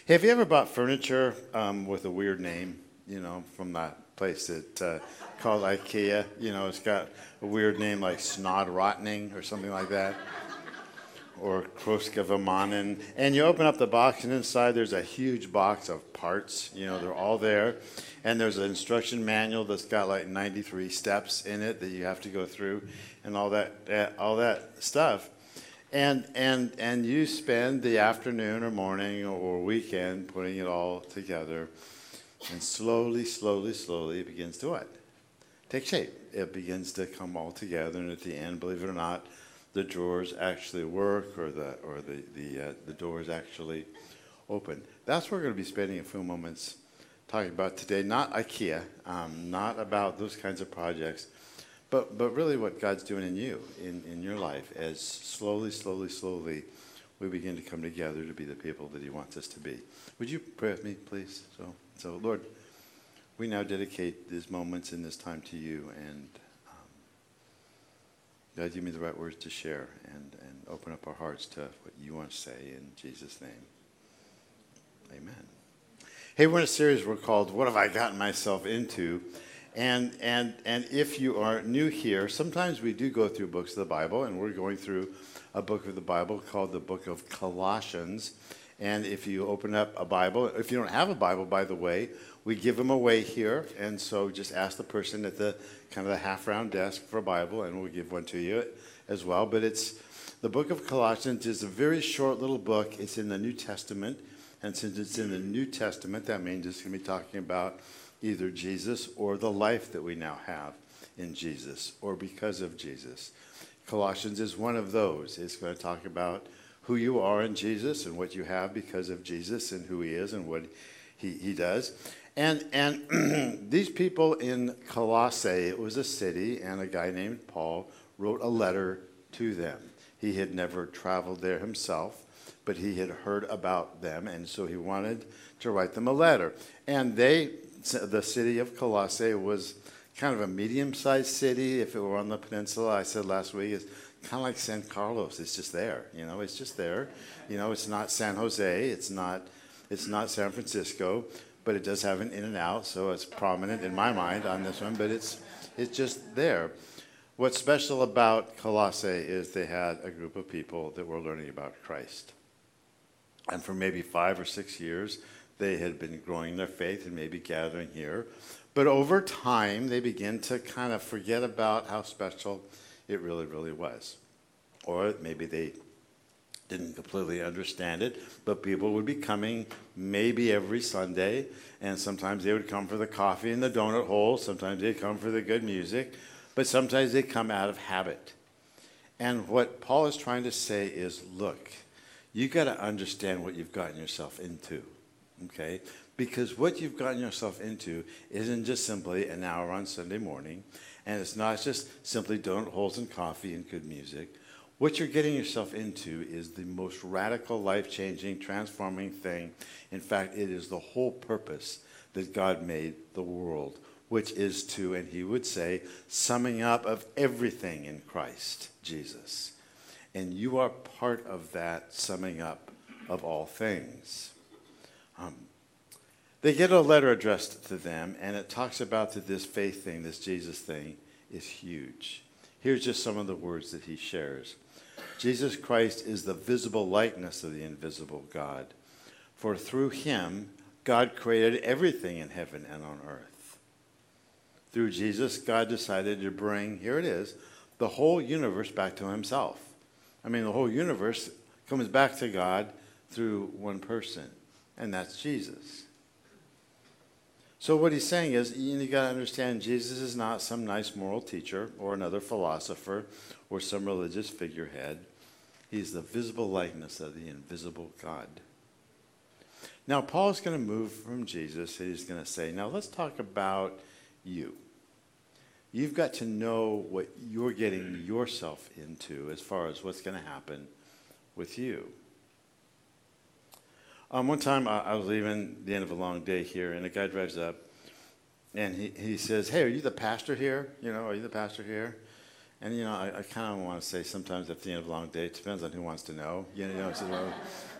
Have you ever bought furniture with a weird name, from that place that called IKEA? It's got a weird name like Snodrotning or something like that, or Kroskavamanen. And you open up the box, and inside there's a huge box of parts. They're all there. And there's an instruction manual that's got like 93 steps in it that you have to go through, and all that stuff. And you spend the afternoon or morning or weekend putting it all together, and slowly, slowly, slowly it begins to what? Take shape. It begins to come all together, and at the end, believe it or not, the drawers actually work, or the doors actually open. That's what we're going to be spending a few moments talking about today. Not IKEA, not about those kinds of projects. But really what God's doing in you, in your life, as slowly, slowly, slowly we begin to come together to be the people that he wants us to be. Would you pray with me, please? So Lord, we now dedicate these moments and this time to you, and God, give me the right words to share and open up our hearts to what you want to say in Jesus' name. Amen. Hey, we're in a series we're called What Have I Gotten Myself Into? And if you are new here, sometimes we do go through books of the Bible, and we're going through a book of the Bible called the book of Colossians. And if you open up a Bible, if you don't have a Bible, by the way, we give them away here. And so just ask the person at the kind of the half-round desk for a Bible, and we'll give one to you as well. But it's the book of Colossians is a very short little book. It's in the New Testament. And since it's in the New Testament, that means it's going to be talking about either Jesus or the life that we now have in Jesus, or because of Jesus. Colossians is one of those. It's going to talk about who you are in Jesus and what you have because of Jesus and who he is and what he does. And these people in Colossae, it was a city, and a guy named Paul wrote a letter to them. He had never traveled there himself, but he had heard about them, and so he wanted to write them a letter. And the city of Colossae was kind of a medium-sized city. If it were on the peninsula, I said last week, it's kind of like San Carlos. It's just there. It's just there. It's not San Jose. It's not San Francisco, but it does have an in and out, so it's prominent in my mind on this one, but it's just there. What's special about Colossae is they had a group of people that were learning about Christ. And for maybe 5 or 6 years, they had been growing their faith and maybe gathering here. But over time, they began to kind of forget about how special it really, really was. Or maybe they didn't completely understand it, but people would be coming maybe every Sunday, and sometimes they would come for the coffee and the donut hole, sometimes they'd come for the good music, but sometimes they come out of habit. And what Paul is trying to say is, look, you got to understand what you've gotten yourself into. Okay? Because what you've gotten yourself into isn't just simply an hour on Sunday morning, and it's not just simply donut holes and coffee and good music. What you're getting yourself into is the most radical, life-changing, transforming thing. In fact, it is the whole purpose that God made the world, which is to, and he would say, summing up of everything in Christ Jesus. And you are part of that summing up of all things. They get a letter addressed to them, and it talks about that this faith thing, this Jesus thing, is huge. Here's just some of the words that he shares. Jesus Christ is the visible likeness of the invisible God. For through him, God created everything in heaven and on earth. Through Jesus, God decided to bring, here it is, the whole universe back to himself. I mean, the whole universe comes back to God through one person, and that's Jesus. So what he's saying is, you got to understand, Jesus is not some nice moral teacher or another philosopher or some religious figurehead. He's the visible likeness of the invisible God. Now, Paul's going to move from Jesus, and he's going to say, now let's talk about you. You've got to know what you're getting yourself into as far as what's going to happen with you. One time I was leaving the end of a long day here, and a guy drives up, and he says, hey, are you the pastor here? Are you the pastor here? And, I kind of want to say sometimes at the end of a long day, it depends on who wants to know. Says, well,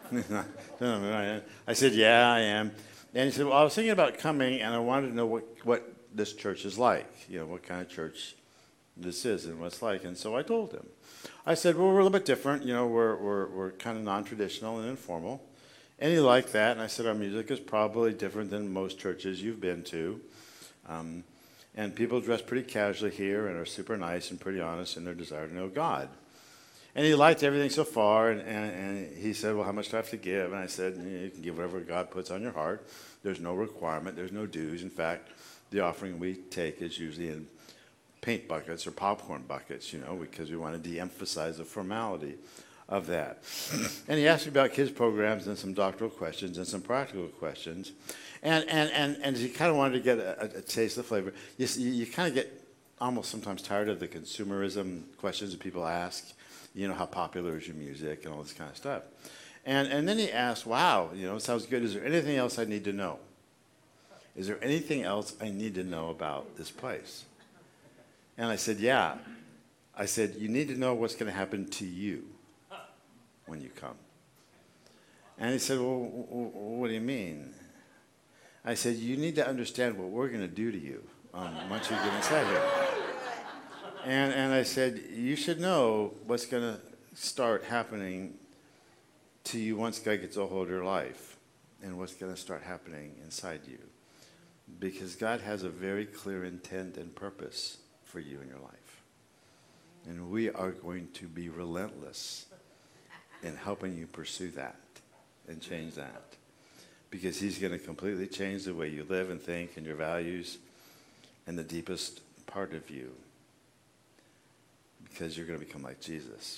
I said, yeah, I am. And he said, well, I was thinking about coming, and I wanted to know what this church is like, what kind of church this is and what it's like. And so I told him. I said, well, we're a little bit different. We're kind of non-traditional and informal. And he liked that. And I said, our music is probably different than most churches you've been to. And people dress pretty casually here and are super nice and pretty honest in their desire to know God. And he liked everything so far, and he said, well, how much do I have to give? And I said, you can give whatever God puts on your heart. There's no requirement. There's no dues. In fact, the offering we take is usually in paint buckets or popcorn buckets, because we want to de-emphasize the formality of that. And he asked me about kids' programs and some doctoral questions and some practical questions. And he kind of wanted to get a taste of the flavor. You kind of get almost sometimes tired of the consumerism questions that people ask. How popular is your music and all this kind of stuff. And then he asked, wow, it sounds good. Is there anything else I need to know? Is there anything else I need to know about this place? And I said, yeah. I said, you need to know what's going to happen to you when you come. And he said, well, what do you mean? I said, you need to understand what we're going to do to you once you get inside here. And I said, you should know what's going to start happening to you once God gets a hold of your life and what's going to start happening inside you. Because God has a very clear intent and purpose for you in your life. And we are going to be relentless in helping you pursue that and change that. Because he's going to completely change the way you live and think and your values and the deepest part of you. Because you're going to become like Jesus.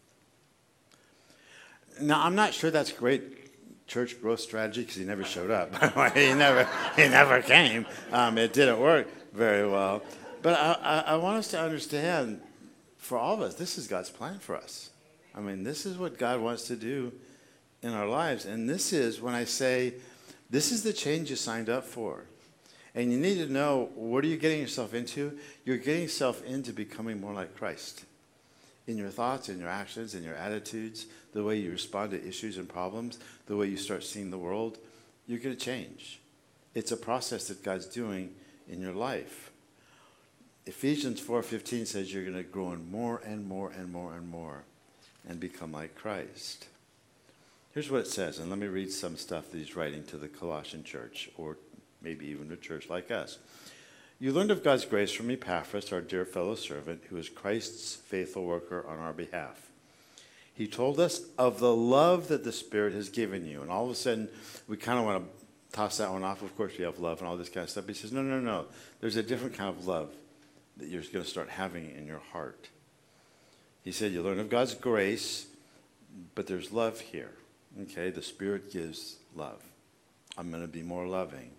Now, I'm not sure that's great church growth strategy because he never showed up. By the way, he never came. It didn't work very well. But I want us to understand, for all of us, this is God's plan for us. I mean, this is what God wants to do in our lives. And this is, when I say, this is the change you signed up for. And you need to know, what are you getting yourself into? You're getting yourself into becoming more like Christ. In your thoughts, in your actions, in your attitudes, the way you respond to issues and problems, the way you start seeing the world, you're going to change. It's a process that God's doing in your life. Ephesians 4:15 says you're going to grow in more and more and more and more and become like Christ. Here's what it says, and let me read some stuff that he's writing to the Colossian church, or maybe even a church like us. You learned of God's grace from Epaphras, our dear fellow servant, who is Christ's faithful worker on our behalf. He told us of the love that the Spirit has given you. And all of a sudden, we kind of want to toss that one off. Of course, we have love and all this kind of stuff. But he says, no. There's a different kind of love that you're going to start having in your heart. He said, you learn of God's grace, but there's love here. Okay, the Spirit gives love. I'm going to be more loving.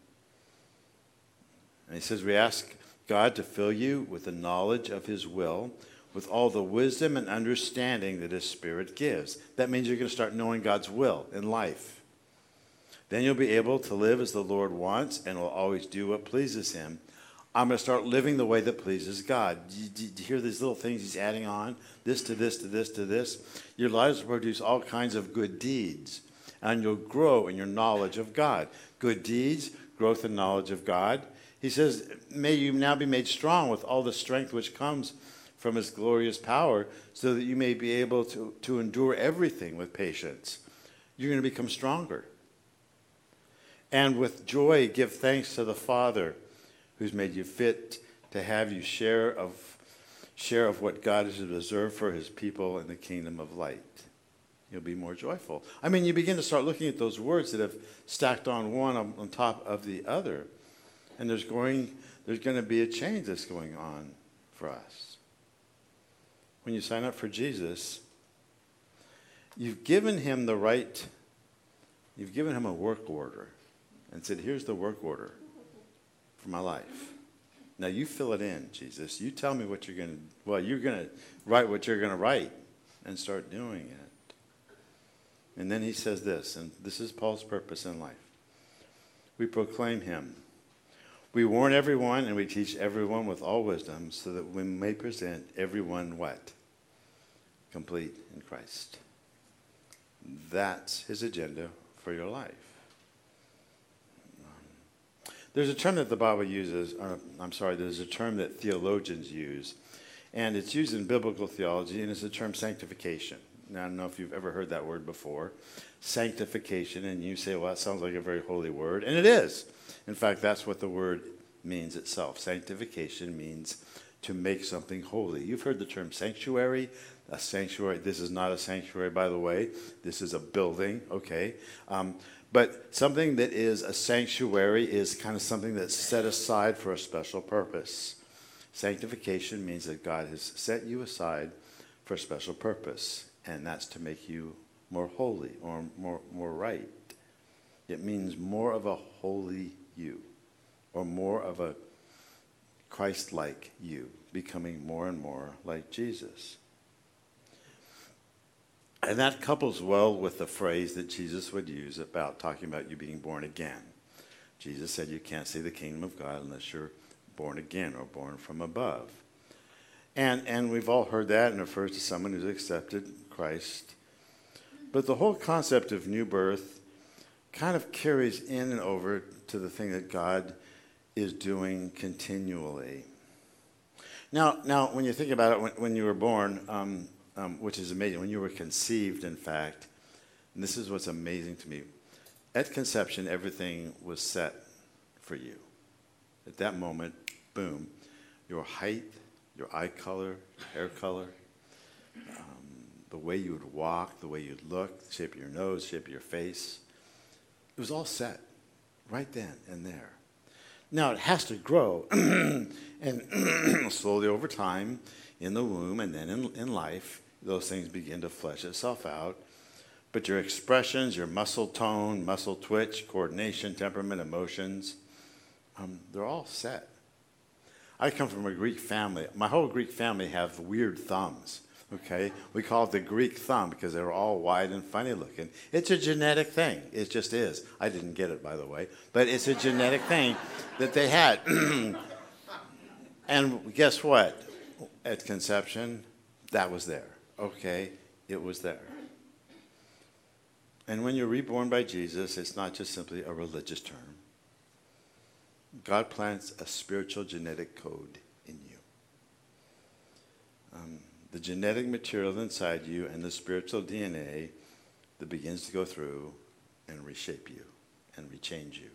And he says, we ask God to fill you with the knowledge of his will, with all the wisdom and understanding that his Spirit gives. That means you're going to start knowing God's will in life. Then you'll be able to live as the Lord wants and will always do what pleases him. I'm going to start living the way that pleases God. Do you hear these little things he's adding on? This to this to this to this. Your lives will produce all kinds of good deeds, and you'll grow in your knowledge of God. Good deeds, growth in knowledge of God. He says, may you now be made strong with all the strength which comes from his glorious power, so that you may be able to endure everything with patience. You're going to become stronger. And with joy, give thanks to the Father, who's made you fit to have you share of what God has reserved for his people in the kingdom of light. You'll be more joyful. I mean, you begin to start looking at those words that have stacked on one on top of the other. And there's going to be a change that's going on for us. When you sign up for Jesus, you've given him the right, you've given him a work order and said, here's the work order for my life. Now you fill it in, Jesus. You tell me what you're going to write what you're going to write and start doing it. And then he says this, and this is Paul's purpose in life. We proclaim him. We warn everyone and we teach everyone with all wisdom so that we may present everyone what? Complete in Christ. That's his agenda for your life. There's a term that the Bible uses, there's a term that theologians use, and it's used in biblical theology, and it's the term sanctification. Now, I don't know if you've ever heard that word before, sanctification, and you say, well, that sounds like a very holy word, and it is. In fact, that's what the word means itself. Sanctification means to make something holy. You've heard the term sanctuary. A sanctuary, this is not a sanctuary, by the way. This is a building, okay? But something that is a sanctuary is kind of something that's set aside for a special purpose. Sanctification means that God has set you aside for a special purpose, and that's to make you more holy or more right. It means more of a holy you, or more of a Christ-like you, becoming more and more like Jesus. And that couples well with the phrase that Jesus would use about talking about you being born again. Jesus said you can't see the kingdom of God unless you're born again or born from above. And we've all heard that, and it refers to someone who's accepted Christ. But the whole concept of new birth kind of carries in and over to the thing that God is doing continually. Now, when you think about it, when you were born, which is amazing, when you were conceived, in fact, and this is what's amazing to me, at conception, everything was set for you. At that moment, boom, your height, your eye color, hair color, the way you would walk, the way you'd look, the shape of your nose, shape of your face, it was all set right then and there. Now, it has to grow, and slowly over time, in the womb and then in life, those things begin to flesh itself out. But your expressions, your muscle tone, muscle twitch, coordination, temperament, emotions, they're all set. I come from a Greek family. My whole Greek family have weird thumbs, okay? We call it the Greek thumb because they're all wide and funny looking. It's a genetic thing. It just is. I didn't get it, by the way. But it's a genetic thing that they had. And guess what? At conception, that was there, okay? It was there. And when you're reborn by Jesus, it's not just simply a religious term. God plants a spiritual genetic code in you. The genetic material inside you and the spiritual DNA that begins to go through and reshape you and rechange you.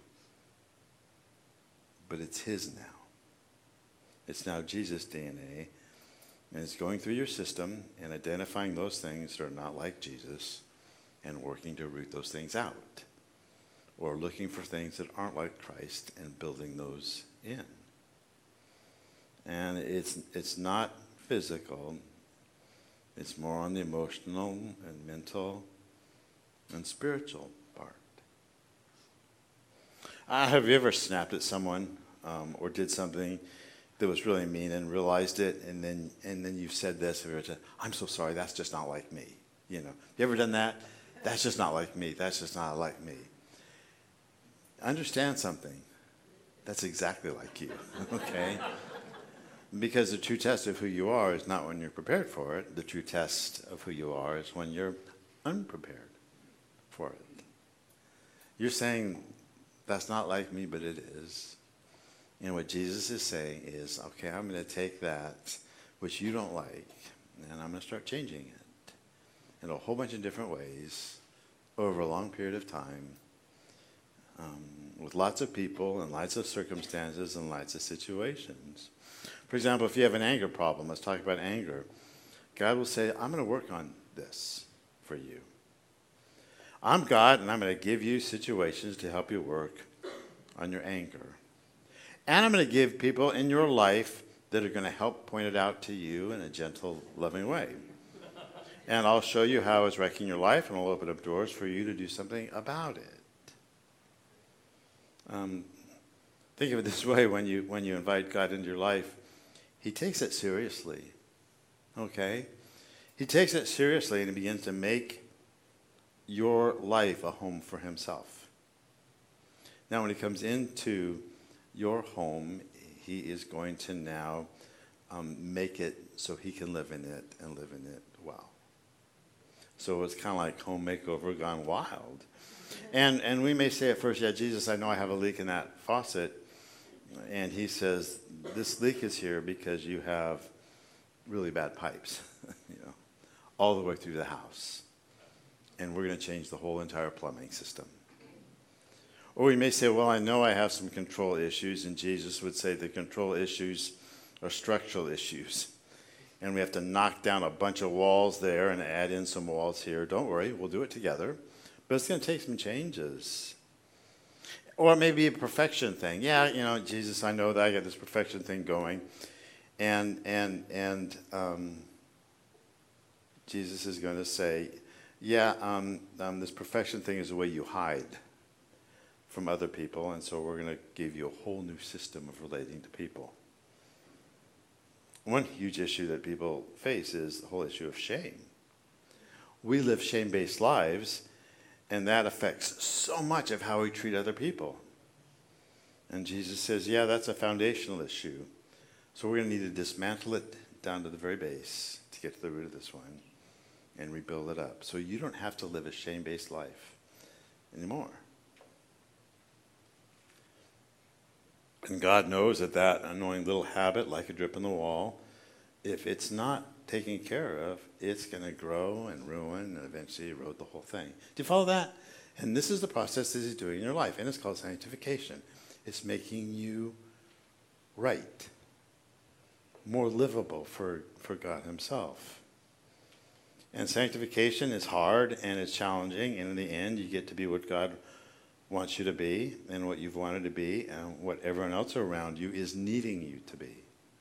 But it's his now. It's now Jesus' DNA, and it's going through your system and identifying those things that are not like Jesus and working to root those things out, or looking for things that aren't like Christ and building those in. And it's not physical. It's more on the emotional and mental and spiritual part. Have you ever snapped at someone or did something that was really mean and realized it, and then you've said this, and said, I'm so sorry, that's just not like me. You know, you ever done that? That's just not like me. That's just not like me. Understand something. That's exactly like you, okay? Because the true test of who you are is not when you're prepared for it. The true test of who you are is when you're unprepared for it. You're saying, that's not like me, but it is. And what Jesus is saying is, okay, I'm going to take that, which you don't like, and I'm going to start changing it in a whole bunch of different ways over a long period of time, with lots of people and lots of circumstances and lots of situations. For example, if you have an anger problem, let's talk about anger. God will say, I'm going to work on this for you. I'm God, and I'm going to give you situations to help you work on your anger. And I'm going to give people in your life that are going to help point it out to you in a gentle, loving way. And I'll show you how it's wrecking your life, and I'll open up doors for you to do something about it. Think of it this way: when you invite God into your life, he takes it seriously, okay? He takes it seriously, and he begins to make your life a home for himself. Now, when he comes into your home, he is going to now make it so he can live in it and live in it well. So it's kind of like home makeover gone wild. And we may say at first, yeah, Jesus, I know I have a leak in that faucet. And he says, this leak is here because you have really bad pipes, all the way through the house. And we're going to change the whole entire plumbing system. Or we may say, well, I know I have some control issues. And Jesus would say the control issues are structural issues. And we have to knock down a bunch of walls there and add in some walls here. Don't worry, we'll do it together. But it's going to take some changes. Or it may be a perfection thing. Yeah, Jesus, I know that I got this perfection thing going. And Jesus is going to say, this perfection thing is the way you hide from other people. And so we're going to give you a whole new system of relating to people. One huge issue that people face is the whole issue of shame. We live shame-based lives, and that affects so much of how we treat other people. And Jesus says, that's a foundational issue. So we're going to need to dismantle it down to the very base to get to the root of this one and rebuild it up. So you don't have to live a shame-based life anymore. And God knows that annoying little habit, like a drip in the wall, if it's not taken care of, it's going to grow and ruin and eventually erode the whole thing. Do you follow that? And this is the process that he's doing in your life, and it's called sanctification. It's making you right, more livable for God himself. And sanctification is hard and it's challenging, and in the end, you get to be what God wants you to be and what you've wanted to be and what everyone else around you is needing you to be.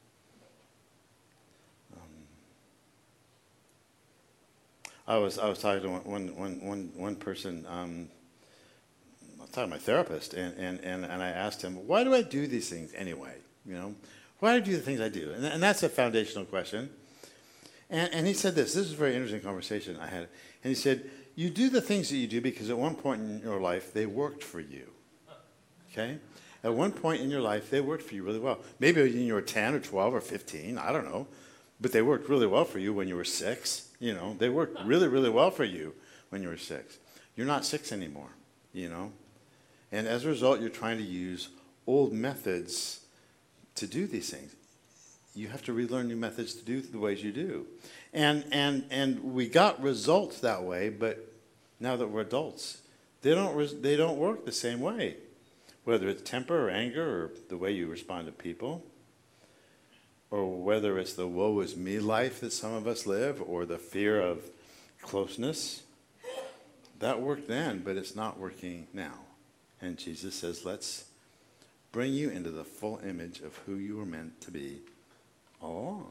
I was talking to one person, I was talking to my therapist, and I asked him, why do I do these things anyway? Why do I do the things I do? And that's a foundational question. And he said this is a very interesting conversation I had. And he said, you do the things that you do because at one point in your life, they worked for you. Okay? At one point in your life, they worked for you really well. Maybe when you were 10 or 12 or 15, I don't know. But they worked really well for you when you were 6. They worked really, really well for you when you were 6. You're not 6 anymore, And as a result, you're trying to use old methods to do these things. You have to relearn new methods to do the ways you do. And we got results that way, but now that we're adults, they don't work the same way. Whether it's temper or anger or the way you respond to people, or whether it's the woe is me life that some of us live, or the fear of closeness, that worked then, but it's not working now. And Jesus says, let's bring you into the full image of who you were meant to be all along.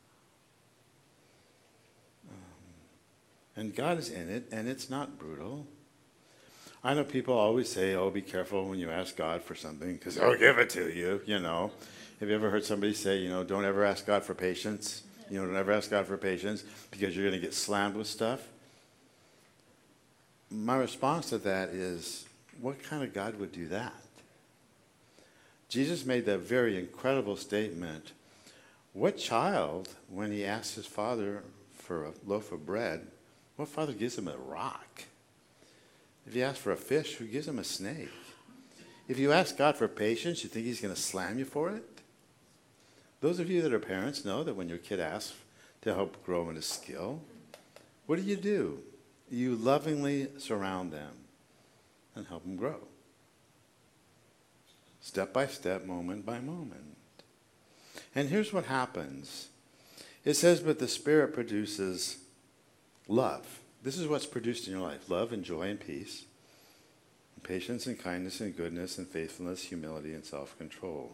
And God is in it, and it's not brutal. I know people always say, be careful when you ask God for something, because he'll give it to you, Have you ever heard somebody say, don't ever ask God for patience? Don't ever ask God for patience because you're going to get slammed with stuff. My response to that is, what kind of God would do that? Jesus made that very incredible statement. What child, when he asks his father for a loaf of bread, what father gives him a rock? If you ask for a fish, who gives him a snake? If you ask God for patience, you think he's going to slam you for it? Those of you that are parents know that when your kid asks to help grow in a skill, what do? You lovingly surround them and help them grow. Step by step, moment by moment. And here's what happens. It says, but the Spirit produces love. This is what's produced in your life. Love and joy and peace, and patience and kindness and goodness and faithfulness, humility and self-control.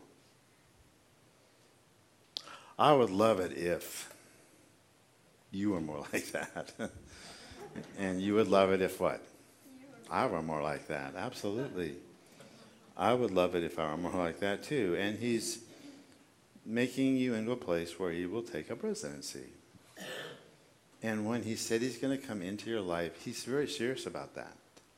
I would love it if you were more like that. And you would love it if what? I were more like that. Absolutely. I would love it if I were more like that too. And he's making you into a place where he will take up residency. And when he said he's going to come into your life, he's very serious about that.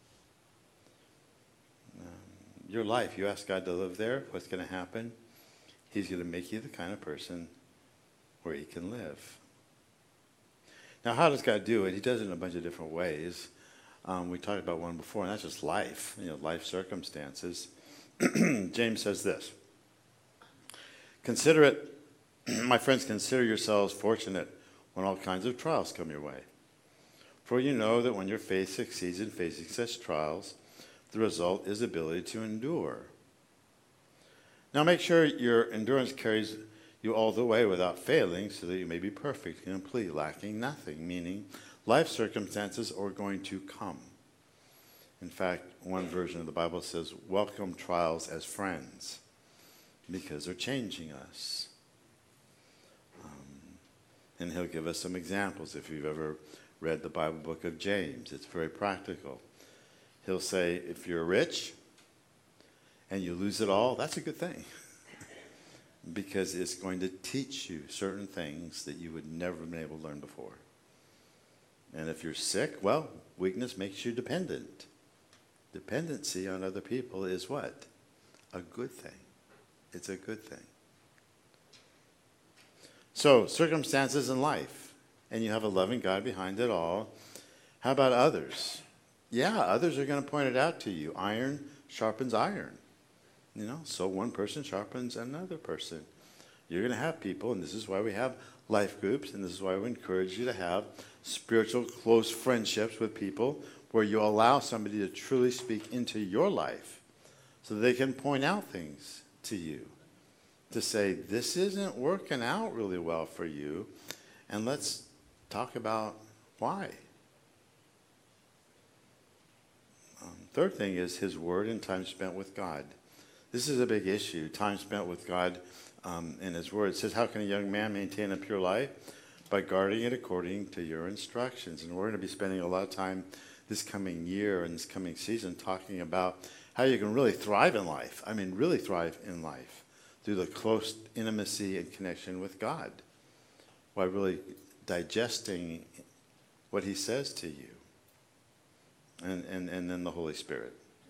Your life, you ask God to live there, what's going to happen? He's going to make you the kind of person where he can live. Now, how does God do it? He does it in a bunch of different ways. We talked about one before, and that's just life, life circumstances. James says this, consider it, my friends, consider yourselves fortunate when all kinds of trials come your way. For you know that when your faith succeeds in facing such trials, the result is ability to endure. Now make sure your endurance carries you all the way without failing, so that you may be perfect and complete, lacking nothing, meaning life circumstances are going to come. In fact, one version of the Bible says, welcome trials as friends, because they're changing us. And he'll give us some examples. If you've ever read the Bible book of James, it's very practical. He'll say, if you're rich and you lose it all, that's a good thing. Because it's going to teach you certain things that you would never have been able to learn before. And if you're sick, well, weakness makes you dependent. Dependency on other people is what? A good thing. It's a good thing. So, circumstances in life, and you have a loving God behind it all. How about others? Yeah, others are going to point it out to you. Iron sharpens iron. So one person sharpens another person. You're going to have people, and this is why we have life groups, and this is why we encourage you to have spiritual close friendships with people where you allow somebody to truly speak into your life so that they can point out things to you. To say, this isn't working out really well for you, and let's talk about why. Third thing is his word and time spent with God. This is a big issue, time spent with God in his word. It says, how can a young man maintain a pure life? By guarding it according to your instructions. And we're going to be spending a lot of time this coming year and this coming season talking about how you can really thrive in life. I mean, really thrive in life through the close intimacy and connection with God, by really digesting what he says to you, and then the Holy Spirit.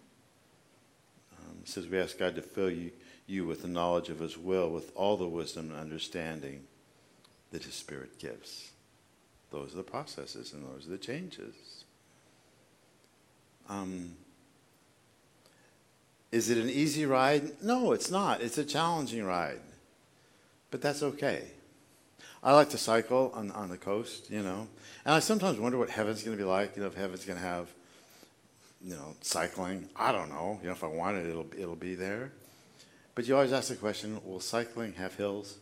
It says we ask God to fill you with the knowledge of his will, with all the wisdom and understanding that his Spirit gives. Those are the processes, and those are the changes. Is it an easy ride? No, it's not. It's a challenging ride. But that's okay. I like to cycle on the coast, And I sometimes wonder what heaven's going to be like, if heaven's going to have, cycling. I don't know. If I want it, it'll be there. But you always ask the question, will cycling have hills?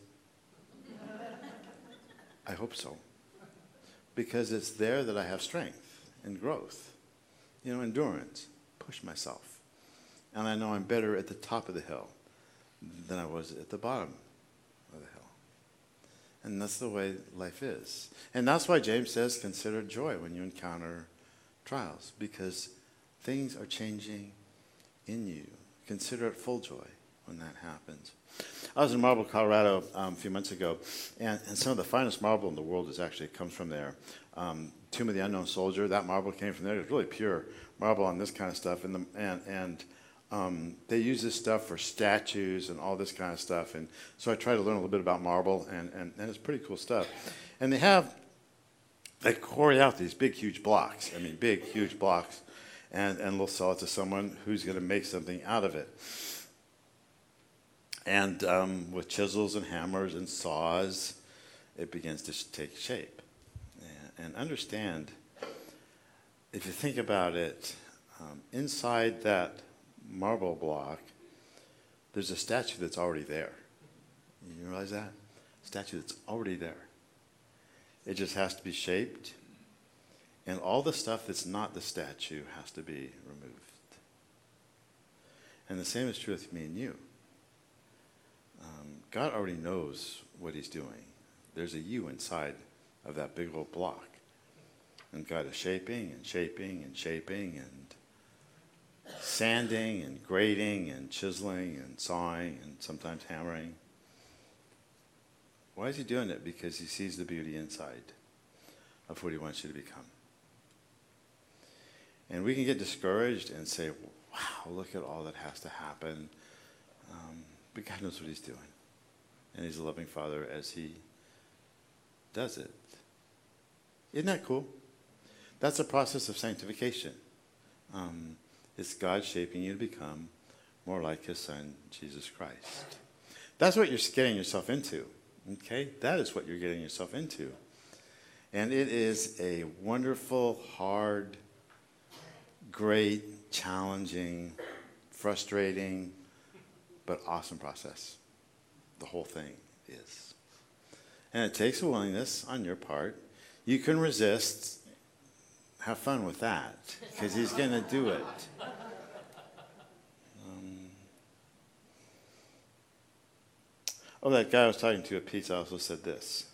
I hope so. Because it's there that I have strength and growth. Endurance. Push myself. And I know I'm better at the top of the hill than I was at the bottom of the hill. And that's the way life is. And that's why James says, consider joy when you encounter trials, because things are changing in you. Consider it full joy when that happens. I was in Marble, Colorado a few months ago, and some of the finest marble in the world comes from there. Tomb of the Unknown Soldier, that marble came from there. It's really pure marble on this kind of stuff. They use this stuff for statues and all this kind of stuff. And so I tried to learn a little bit about marble, and it's pretty cool stuff. And they quarry out these big, huge blocks. Big, huge blocks. And they'll sell it to someone who's going to make something out of it. And with chisels and hammers and saws, it begins to take shape. And understand, if you think about it, inside that marble block, there's a statue that's already there. You realize that? A statue that's already there. It just has to be shaped, and all the stuff that's not the statue has to be removed. And the same is true with me and you. God already knows what he's doing. There's a you inside of that big old block. And God is shaping and shaping and shaping and sanding and grading and chiseling and sawing and sometimes hammering. Why is he doing it? Because he sees the beauty inside of what he wants you to become. And we can get discouraged and say, wow, look at all that has to happen. But God knows what he's doing. And he's a loving Father as he does it. Isn't that cool? That's a process of sanctification. It's God shaping you to become more like his son, Jesus Christ. That's what you're getting yourself into. Okay? That is what you're getting yourself into. And it is a wonderful, hard, great, challenging, frustrating, but awesome process. The whole thing is. And it takes a willingness on your part. You can resist. Have fun with that, because he's going to do it. That guy I was talking to at Pizza also said this.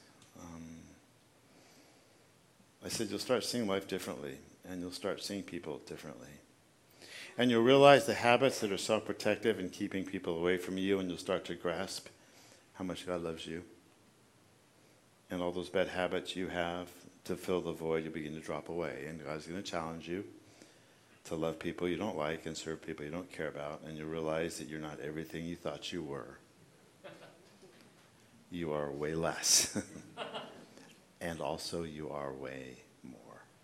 I said, you'll start seeing life differently, and you'll start seeing people differently. And you'll realize the habits that are self-protective and keeping people away from you, and you'll start to grasp how much God loves you. And all those bad habits you have to fill the void, you'll begin to drop away. And God's going to challenge you to love people you don't like and serve people you don't care about, and you'll realize that you're not everything you thought you were. You are way less. And also you are way more.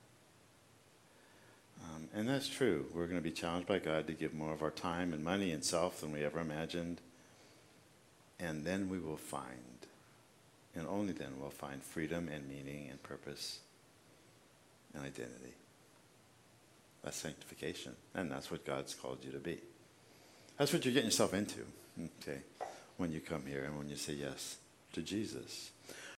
And that's true. We're going to be challenged by God to give more of our time and money and self than we ever imagined. And then we will find, and only then we'll find freedom and meaning and purpose and identity. That's sanctification. And that's what God's called you to be. That's what you're getting yourself into, okay, when you come here and when you say yes to Jesus.